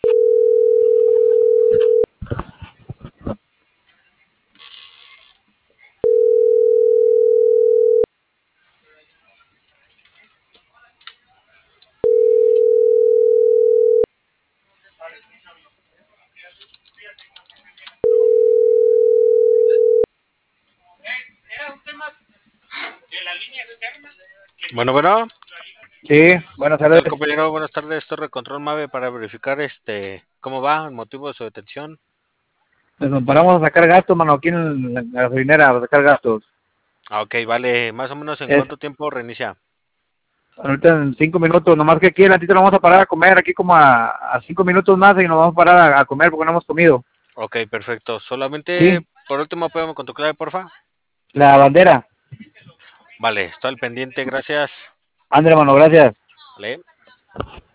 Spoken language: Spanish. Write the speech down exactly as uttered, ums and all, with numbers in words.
Bueno, bueno, Sí, buenas ¿qué tal, tardes. compañero? Buenas tardes, Torre Control Mave para verificar este cómo va el motivo de su detención. Pues nos paramos a sacar gastos, mano, aquí en la la gasolinera, a sacar gastos. Ah, ok, vale, más o menos en Es cuánto tiempo reinicia. ahorita en cinco minutos, nomás que aquí en ratito nos vamos a parar a comer, aquí como a, a cinco minutos más y nos vamos a parar a, a comer porque no hemos comido. Ok, perfecto. Solamente Sí, por último, apóyame con tu clave, porfa. la bandera. Vale, estoy al pendiente, gracias. André, mano, gracias. Vale.